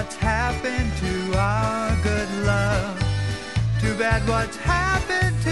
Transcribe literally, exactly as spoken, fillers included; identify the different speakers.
Speaker 1: what's happened to our good love. Too bad what's happened to